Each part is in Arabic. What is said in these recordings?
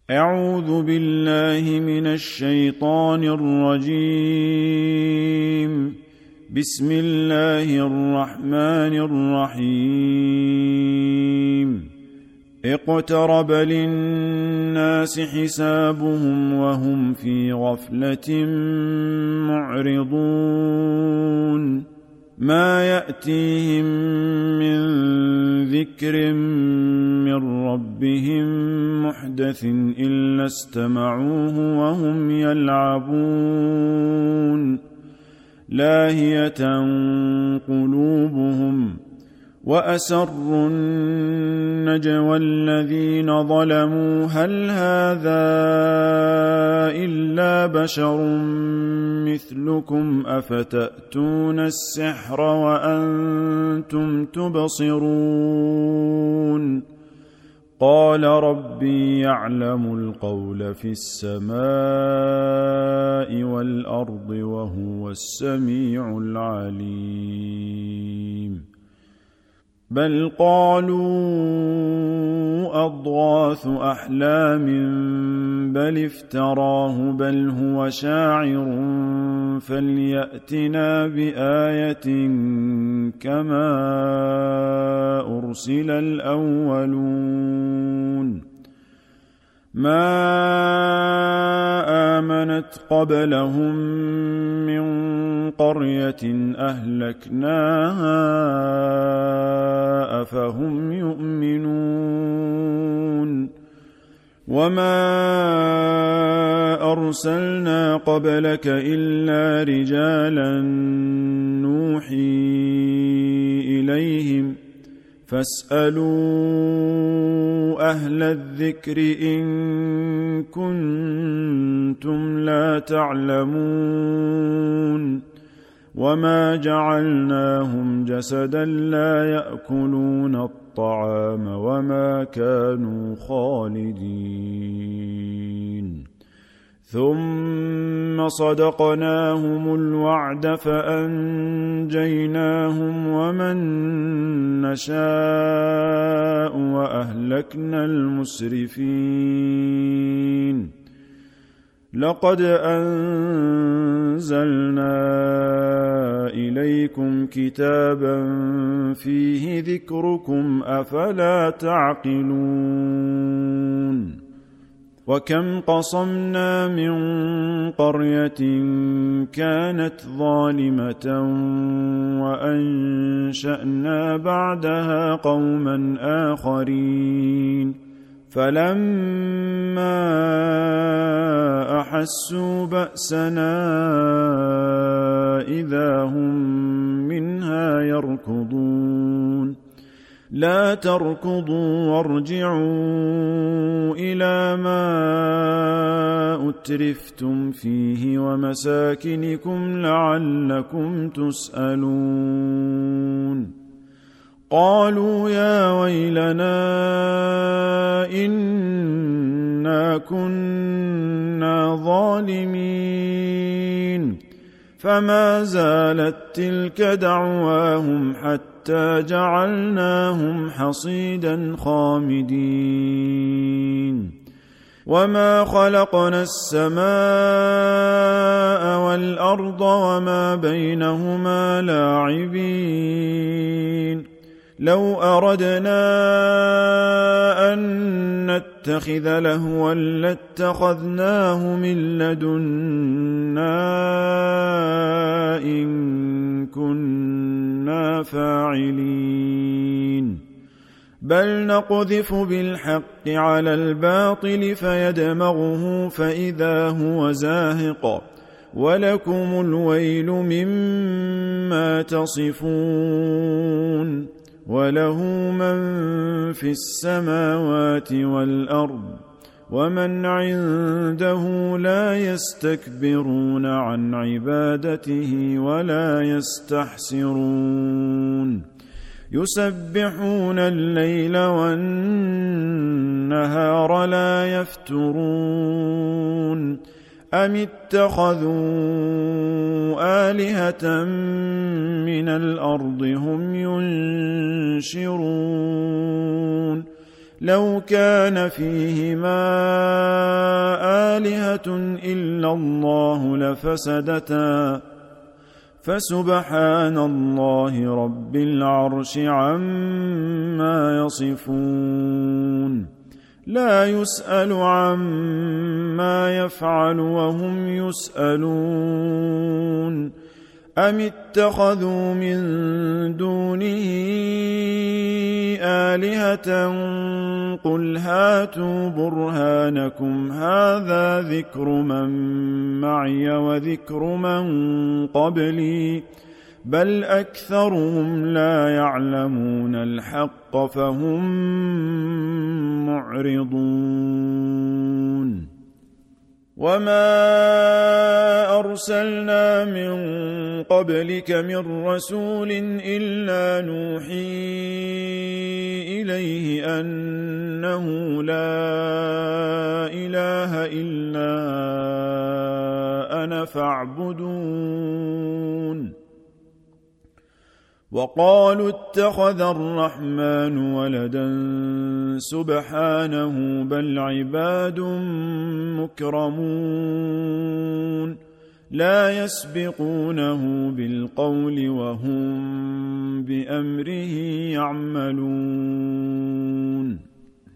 أعوذ بالله من الشيطان الرجيم. بسم الله الرحمن الرحيم. اقترب للناس حسابهم وهم في غفلة معرضون. ما يأتيهم من ذكر من ربهم محدث إلا استمعوه وهم يلعبون. لاهية قلوبهم وأسروا النجوى الذين ظلموا هل هذا إلا بشر مثلكم أفتأتون السحر وأنتم تبصرون. قال ربي يعلم القول في السماء والأرض وهو السميع العليم. بل قالوا أضغاث أحلام بل افتراه بل هو شاعر فليأتنا بآية كما أرسل الأولون. ما آمنت قبلهم من قرية أهلكناها أفهم يؤمنون. وما أرسلنا قبلك إلا رجالا نوحي إليهم فاسألوا أهل الذكر إن كنتم لا تعلمون. وما جعلناهم جسدا لا يأكلون الطعام وما كانوا خالدين. ثم صدقناهم الوعد فأنجيناهم ومن نشاء وأهلكنا المسرفين. لقد أنزلنا إليكم كتابا فيه ذكركم أفلا تعقلون. وكم قصمنا من قرية كانت ظالمة وأنشأنا بعدها قوما آخرين فلما أحسوا بأسنا إذا هم منها يركضون. لا تركضوا وارجعوا إلى ما أترفتم فيه ومساكنكم لعلكم تسألون. قالوا يا ويلنا إنا كنا ظالمين. فما زالت تلك دعواهم حتى جعلناهم حصيدا خامدين. وما خلقنا السماء والأرض وما بينهما لاعبين. لو أردنا أن نتخذ لهوا لاتخذناه من لدنا إن كنا فاعلين. بل نقذف بالحق على الباطل فيدمغه فإذا هو زاهق ولكم الويل مما تصفون. وله من في السماوات والأرض ومن عنده لا يستكبرون عن عبادته ولا يستحسرون. يسبحون الليل والنهار لا يفترون. أم اتخذوا آلهة من الأرض هم ينشرون. لو كان فيهما آلهة إلا الله لفسدتا فسبحان الله رب العرش عما يصفون لا يسأل عما يفعل وهم يسألون أم اتخذوا من دونه آلهة قل هاتوا برهانكم هذا ذكر من معي وذكر من قبلي بل أكثرهم لا يعلمون الحق فهم معرضون وما أرسلنا من قبلك من رسول إلا نوحي إليه أنه لا إله إلا أنا فاعبدون وقالوا اتخذ الرحمن ولدا سبحانه بل عباد مكرمون لا يسبقونه بالقول وهم بأمره يعملون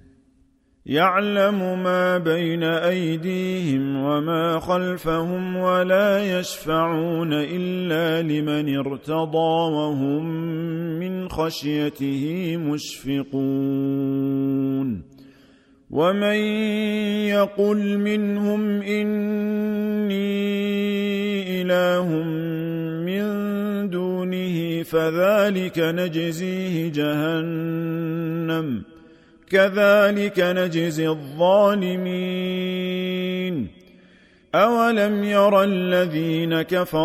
يعلم ما بين أيديهم وما خلفهم ولا يشفعون إلا لمن ارتضى وهم من خشيته مشفقون ومن يقل منهم إني إله من دونه فذلك نجزيه جهنم كذلك نجزي الظالمين أولم ير الذين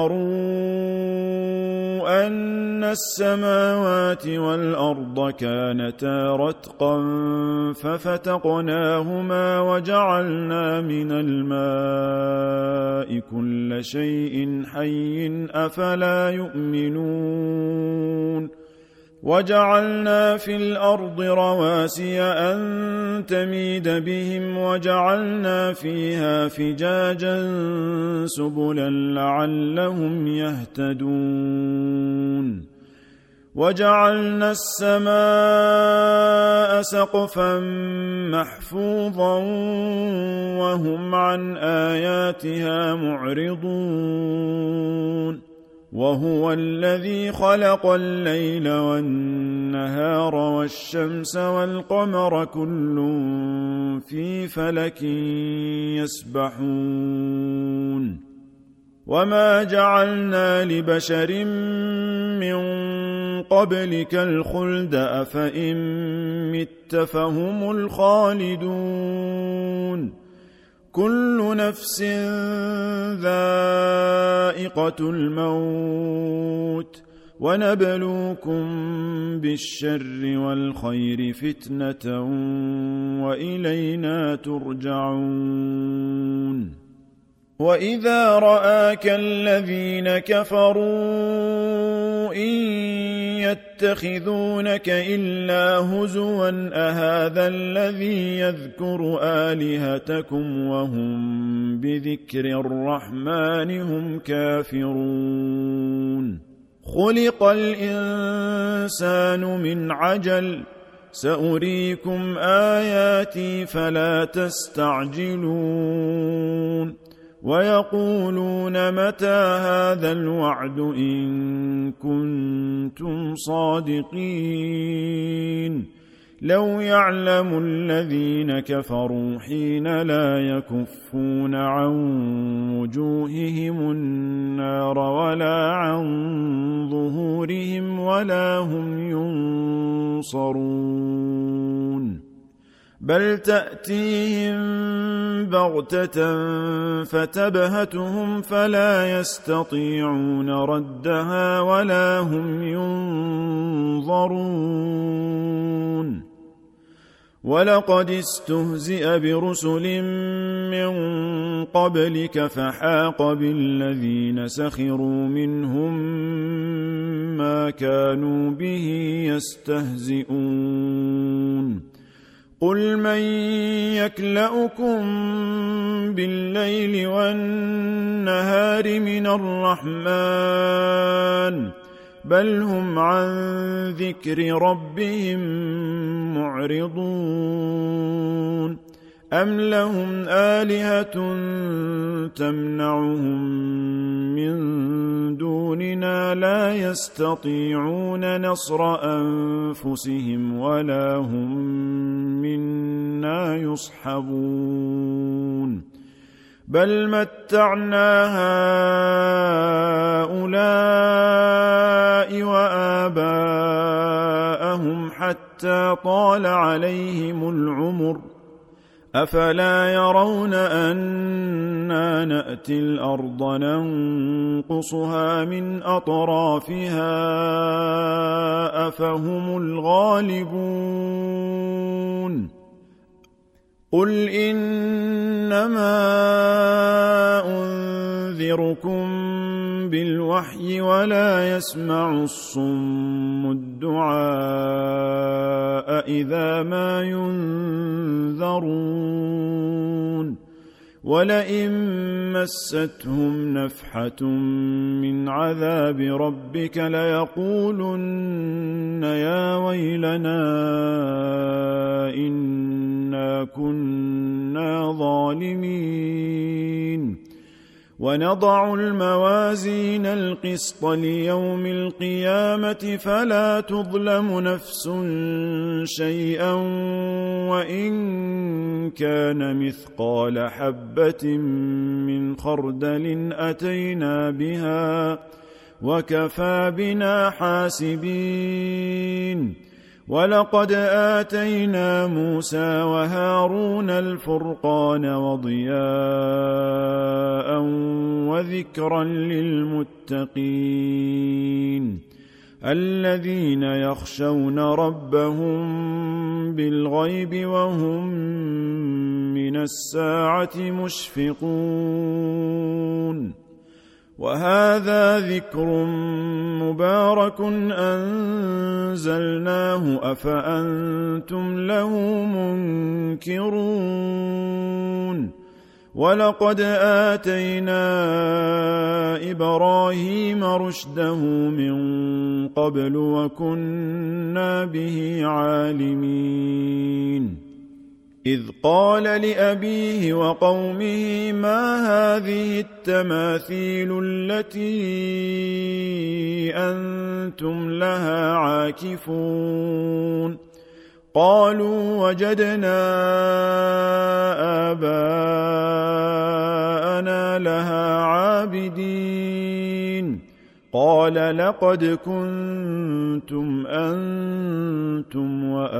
كفروا أن السماوات والأرض كانتا رتقا ففتقناهما وجعلنا من الماء كل شيء حي أفلا يؤمنون وجعلنا في الأرض رواسي أن تميد بهم وجعلنا فيها فجاجا سبلا لعلهم يهتدون وجعلنا السماء سقفا محفوظا وهم عن آياتها معرضون وهو الذي خلق الليل والنهار والشمس والقمر كل في فلك يسبحون وما جعلنا لبشر من قبلك الخلد أفإن مت فهم الخالدون كل نفس ذائقة الموت ونبلوكم بالشر والخير فتنة وإلينا ترجعون وإذا رآك الذين كفروا إن يتخذونك إلا هزوا أهذا الذي يذكر آلهتكم وهم بذكر الرحمن هم كافرون خلق الإنسان من عجل سأريكم آياتي فلا تستعجلون ويقولون متى هذا الوعد إن كنتم صادقين لو يعلم الذين كفروا حين لا يكفون عن وجوههم النار ولا عن ظهورهم ولا هم ينصرون بل تأتيهم بغتة فتبهتهم فلا يستطيعون ردها ولا هم ينظرون ولقد استهزئ برسل من قبلك فحاق بالذين سخروا منهم ما كانوا به يستهزئون قل من يكلؤكم بالليل والنهار من الرحمن بل هم عن ذكر ربهم معرضون أم لهم آلهة تمنعهم من دوننا لا يستطيعون نصر أنفسهم ولا هم منا يصحبون بل متعنا هؤلاء وآباءهم حتى طال عليهم العمر أفلا يرون أنا نأتي الأرض ننقصها من أطرافها أفهم الغالبون قل إنما أنذركم بالوحي ولا يسمع الصم الدعاء إذا ما ينذرون ولئن مستهم نفحة من عذاب ربك ليقولن يا ويلنا إنا كنا ظالمين ونضع الموازين القسط ليوم القيامة فلا تظلم نفس شيئا وإن كان مثقال حبة من خردل أتينا بها وكفى بنا حاسبين ولقد آتينا موسى وهارون الفرقان وضياء وذكرا للمتقين الذين يخشون ربهم بالغيب وهم من الساعة مشفقون وهذا ذكر مبارك أنزلناه أفأنتم له منكرون ولقد آتينا إبراهيم رشده من قبل وكنا به عالمين إذ قال لأبيه وقومه ما هذه التماثيل التي أنتم لها عاكفون قالوا وجدنا آباءنا لها عابدين قال لقد كنتم أنتم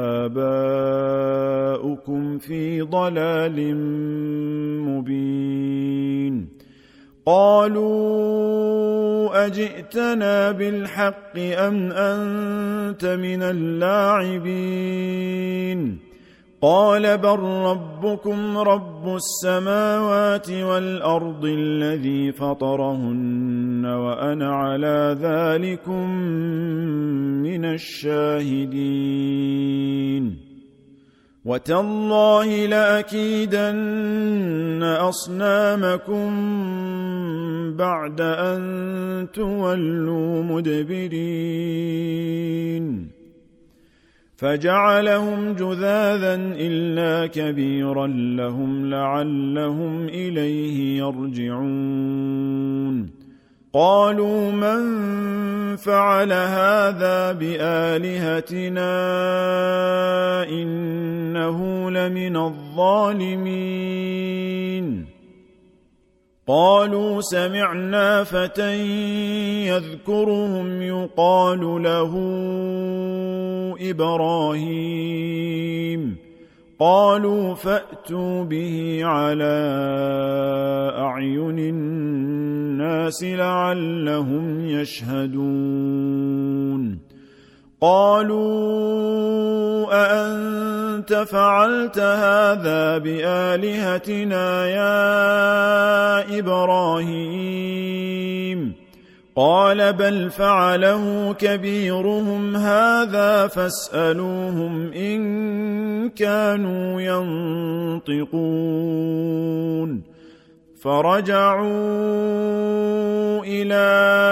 وآباؤكم في ضلال مبين قالوا أجئتنا بالحق أم أنت من اللاعبين قال بل ربكم رب السماوات والأرض الذي فطرهن وأنا على ذلكم من الشاهدين وتالله لأكيدن أصنامكم بعد أن تولوا مدبرين فجعلهم جذاذا إلا كبيرا لهم لعلهم إليه يرجعون قالوا من فعل هذا بآلهتنا إنه لمن الظالمين قالوا سمعنا فتى يذكرهم يقال له إبراهيم قالوا فأتوا به على أعين الناس لعلهم يشهدون قالوا أأنت فعلت هذا بآلهتنا يا إبراهيم قال بل فعله كبيرهم هذا فاسألوهم إن كانوا ينطقون فرجعوا إلى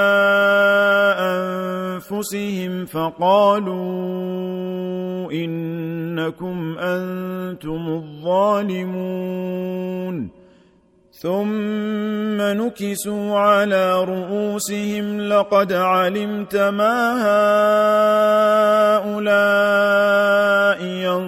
أنفسهم فقالوا إنكم أنتم الظالمون ثم نكسوا على رؤوسهم لقد علمت ما هؤلاء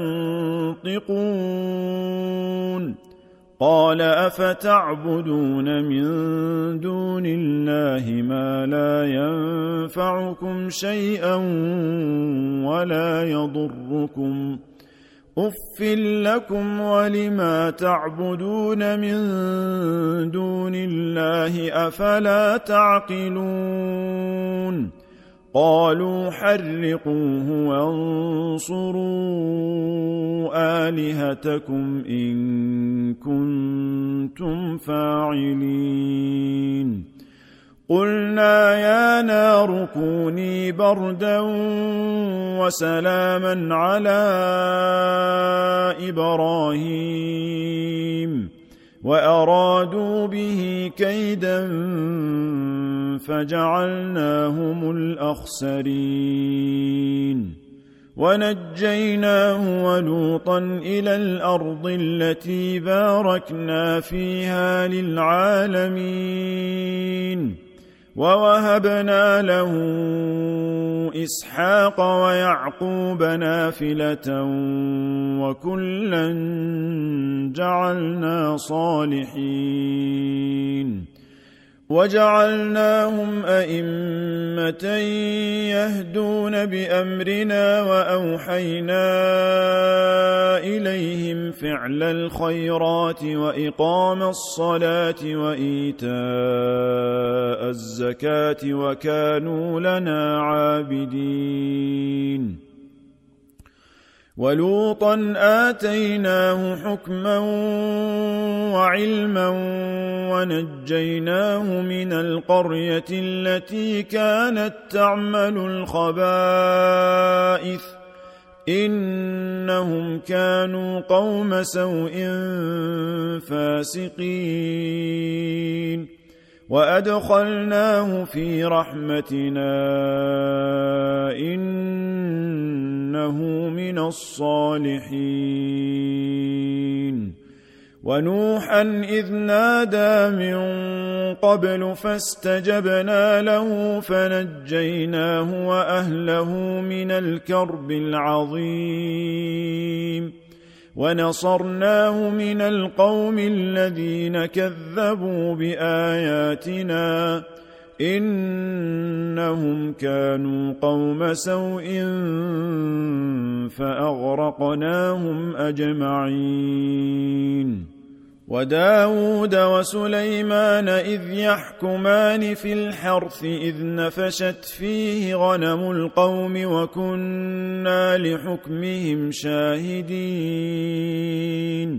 ينطقون قال أفتعبدون من دون الله ما لا ينفعكم شيئا ولا يضركم أف لكم ولما تعبدون من دون الله أفلا تعقلون قالوا حرقوه وانصروا آلهتكم إن كنتم فاعلين قلنا يا نار كوني بردا وسلاما على إبراهيم وأرادوا به كيدا فجعلناهم الأخسرين ونجيناه ولوطا إلى الأرض التي باركنا فيها للعالمين ووهبنا له إسحاق ويعقوب نافلة وكلا جعلنا صالحين وجعلناهم أئمة يهدون بأمرنا وأوحينا إليهم فعل الخيرات وإقام الصلاة وإيتاء الزكاة وكانوا لنا عابدين ولوطا آتيناه حكما وعلما ونجيناه من القرية التي كانت تعمل الخبائث إنهم كانوا قوم سوء فاسقين وأدخلناه في رحمتنا إنه من الصالحين ونوحا إذ نادى من قبل فاستجبنا له فنجيناه وأهله من الكرب العظيم ونصرناه من القوم الذين كذبوا بآياتنا إنهم كانوا قوم سوء فأغرقناهم أجمعين وداود وسليمان إذ يحكمان في الحرث إذ نفشت فيه غنم القوم وكنا لحكمهم شاهدين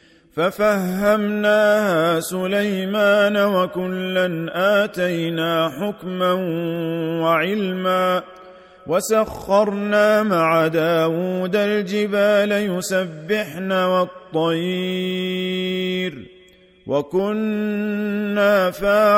ففهمناها سليمان وكلا آتينا حكما وعلما وسخرنا مع داود الجبال يسبحن والطير وكنا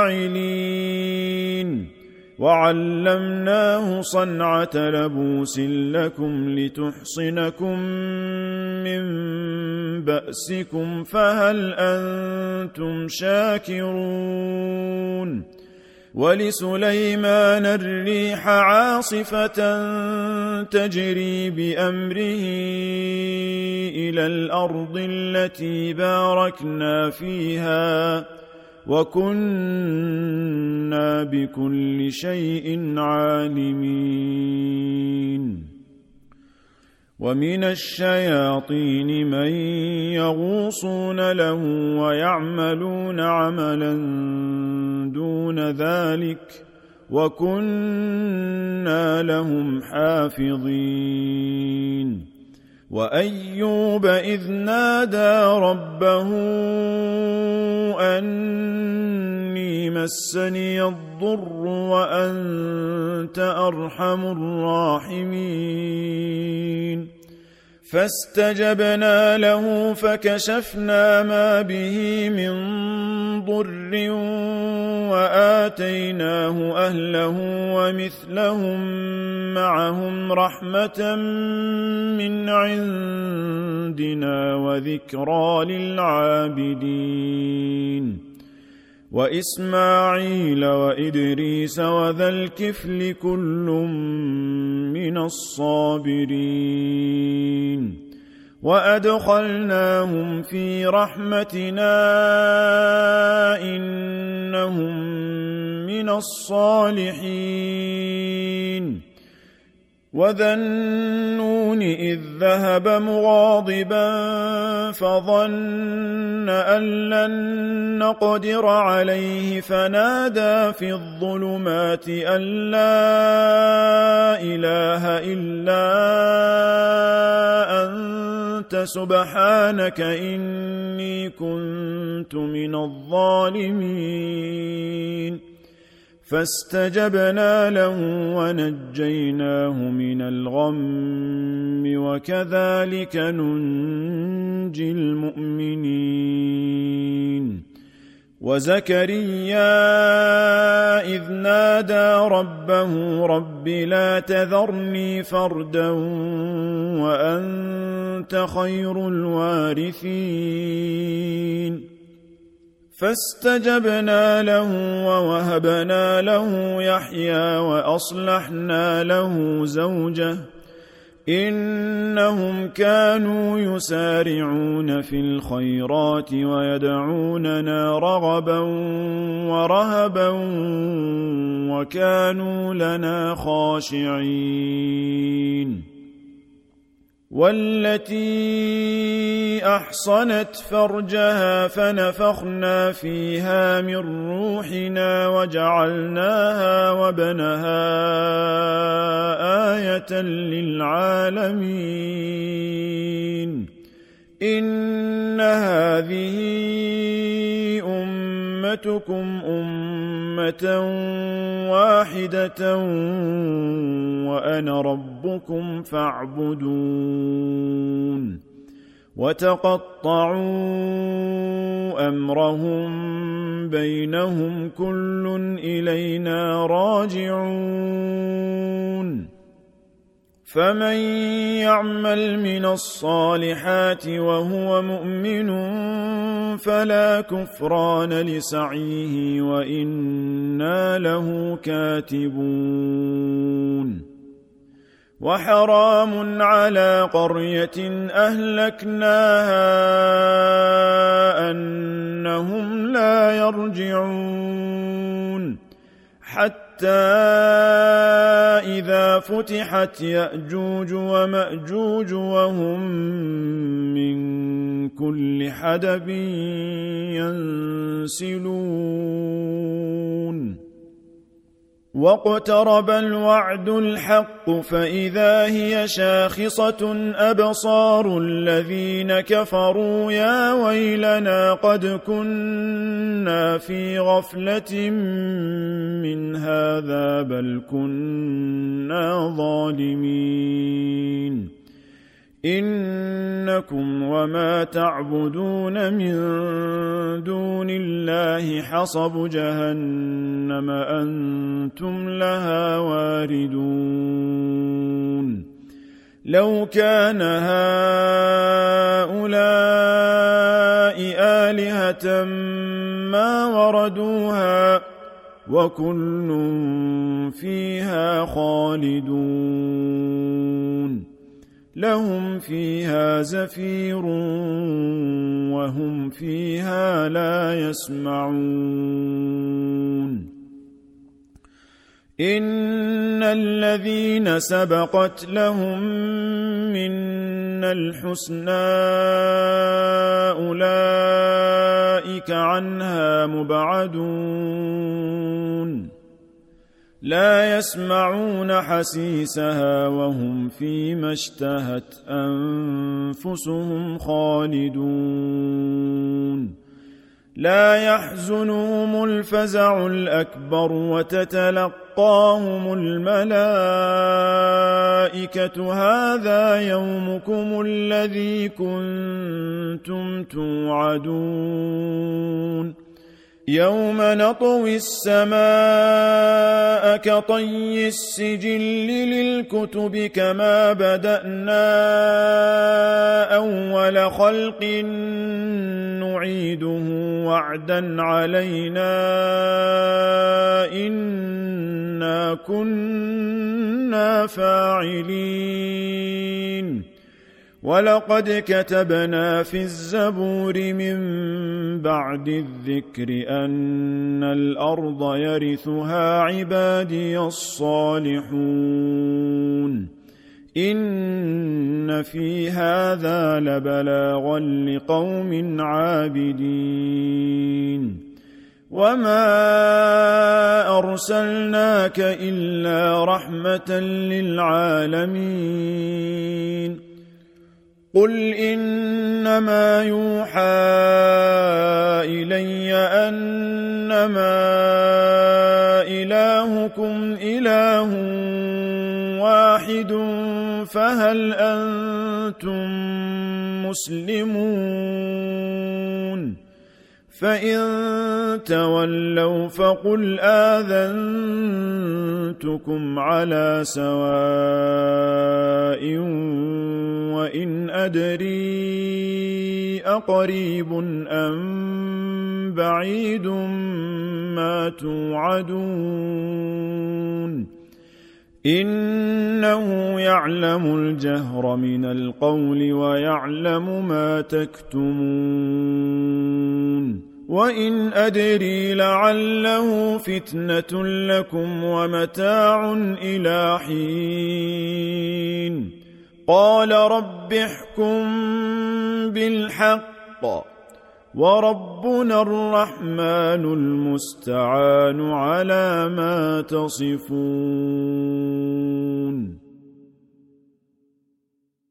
فاعلين وعلمناه صنعة لبوس لكم لتحصنكم من بأسكم فهل أنتم شاكرون ولسليمان الريح عاصفة تجري بأمره إلى الأرض التي باركنا فيها وكنا بكل شيء عالمين ومن الشياطين من يغوصون له ويعملون عملا دون ذلك وكنا لهم حافظين وأيوب إذ نادى ربه أني مسني الضر وأنت أرحم الراحمين فاستجبنا له فكشفنا ما به من ضر وآتيناه أهله ومثلهم معهم رحمة من عندنا وذكرى للعابدين وإسماعيل وإدريس وذا الكفل كل من الصابرين وأدخلناهم في رحمتنا إنهم من الصالحين وذا النون إذ ذهب مغاضبا فظن أن لن نقدر عليه فنادى في الظلمات أن لا إله إلا أنت سبحانك إني كنت من الظالمين فاستجبنا له ونجيناه من الغم وكذلك ننجي المؤمنين وزكريا إذ نادى ربه رب لا تذرني فردا وأنت خير الوارثين فاستجبنا له ووهبنا له يحيى وأصلحنا له زوجه إنهم كانوا يسارعون في الخيرات ويدعوننا رغبا ورهبا وكانوا لنا خاشعين والتي أحصنت فرجها فنفخنا فيها من روحنا وجعلناها وابنها آية للعالمين إن هذه أمتكم أمة واحدة وأنا ربكم فاعبدون وتقطعوا أمرهم بينهم كل إلينا راجعون فمن يعمل من الصالحات وهو مؤمن فلا كفران لسعيه وإنا له كاتبون وحرام على قرية أهلكناها أنهم لا يرجعون حتى إذا فتحت يأجوج ومأجوج وهم من كل حدب ينسلون واقترب الوعد الحق فإذا هي شاخصة أبصار الذين كفروا يا ويلنا قد كنا في غفلة من هذا بل كنا ظالمين إنكم وما تعبدون من دون الله حصب جهنم أنتم لها واردون لو كان هؤلاء آلهة ما وردوها وكل فيها خالدون لهم فيها زفير وهم فيها لا يسمعون إن الذين سبقت لهم منا الحسنى أولئك عنها مبعدون لا يسمعون حسيسها وهم فيما اشتهت أنفسهم خالدون لا يحزنهم الفزع الأكبر وتتلقاهم الملائكة هذا يومكم الذي كنتم توعدون يوم نطوي السماء كطي السجل للكتب كما بدأنا أول خلق نعيده وعدا علينا إنا كنا فاعلين ولقد كتبنا في الزبور من بعد الذكر أن الأرض يرثها عبادي الصالحون إن في هذا لبلاغا لقوم عابدين وما أرسلناك إلا رحمة للعالمين قل إنما يوحى إلي أنما إلهكم إله واحد فهل أنتم مسلمون فإن تولوا فقل آذنتكم على سواء وإن أدري أقريب أم بعيد ما توعدون إنه يعلم الجهر من القول ويعلم ما تكتمون وإن أدري لعله فتنة لكم ومتاع إلى حين قال رب احكم بالحق وربنا الرحمن المستعان على ما تصفون